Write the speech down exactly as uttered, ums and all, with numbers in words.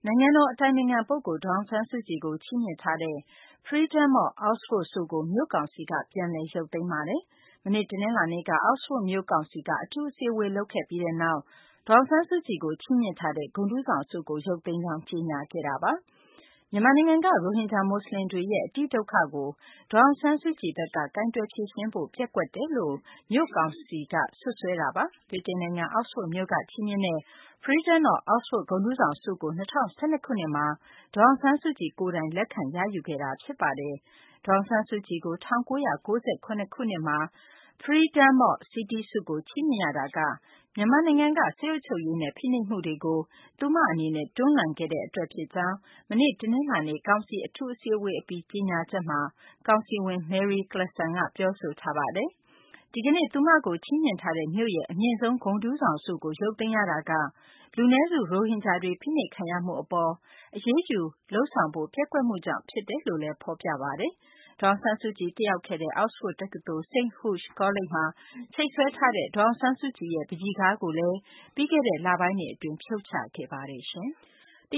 နိုင်ငံတော်အတိုင်ပင်ခံပုဂ္ဂိုလ် ဒေါ်အောင်ဆန်းစုကြည်ကိုချီးမြှင့်ထားတဲ့ Freedom of Oxford ဆုကို မြို့ကောင်စီက ပြန်လည်ရုပ်သိမ်းလိုက်ပါတယ်။ မနေ့ တနင်္လာနေ့က Oxford မြို့ကောင်စီက အထူးအစည်းအဝေးလုပ်ခဲ့ပြီးနောက် ဒေါ်အောင်ဆန်းစုကြည်ကိုချီးမြှင့်ထားတဲ့ ဂုဏ်ထူးဆောင်ဆုကို ရုပ်သိမ်းကြောင်း ကြေညာခဲ့တာပါ။ မြန်မာနိုင်ငံက ရိုဟင်ဂျာမွတ်စလင်တွေရဲ့ အတိဒုက္ခကို ဒေါ်အောင်ဆန်းစုကြည်ဘက်က ကိုင်တွယ်ဖြေရှင်းဖို့ ပျက်ကွက်တယ်လို့ မြို့ကောင်စီက စွပ်စွဲတာပါ။ ဗြိတိန်နိုင်ငံ Oxford မြို့က ချီးမြှင့်တဲ့ Freedom of Oxford ဂုဏ်ထူးဆောင်ဆုကို ၂၀၁၂ ခုနှစ်မှာ ဒေါ်အောင်ဆန်းစုကြည်ကိုယ်တိုင် လက်ခံရယူခဲ့တာဖြစ်ပါတယ်။ ဒေါ်အောင်ဆန်းစုကြည်ကို ၁၉၉၇ ခုနှစ်မှာ Freedom of City ဆုကို ချီးမြှင့်ရတာက မြန်မာနိုင်ငံက စစ်အုပ်ချုပ်ရေးနဲ့ ဖိနှိပ်မှုတွေကို သူမအနေနဲ့ တွန်းလှန်ခဲ့တဲ့အတွက်ဖြစ်ကြောင်း မနေ့ တနင်္လာနေ့ ကောင်စီအထူးအစည်းအဝေးအပြီး ကြေညာချက်မှာ ကောင်စီဝင် Mary Klassen က ပြောဆိုထားပါတယ်။ ဒီကနေ့ သူမကို ချီးမြှင့်ထားတဲ့ မြို့ရဲ့ အမြင့်ဆုံး ဂုဏ်ထူးဆောင်ဆုကို ရုပ်သိမ်းရတာက လူနည်းစု ရိုဟင်ဂျာတွေ ဖိနှိပ်ခံရမှုအပေါ် အရေးယူလုပ်ဆောင်ဖို့ ပျက်ကွက်မှုကြောင့် ဖြစ်တယ်လို့လည်း ဖော်ပြထားပါတယ်။ ဒေါ်အောင်ဆန်းစုကြည် တက်ရောက်ခဲ့တဲ့ Oxford တက္ကသိုလ် St Huge ကောလိပ်မှာ ချိတ်ဆွဲထားတဲ့ ဒေါ်အောင်ဆန်းစုကြည်ရဲ့ ပန်းချီကားကိုလည်း ပြီးခဲ့တဲ့ လပိုင်းတွေအတွင်း ဖြုတ်ချခဲ့ပါတယ်။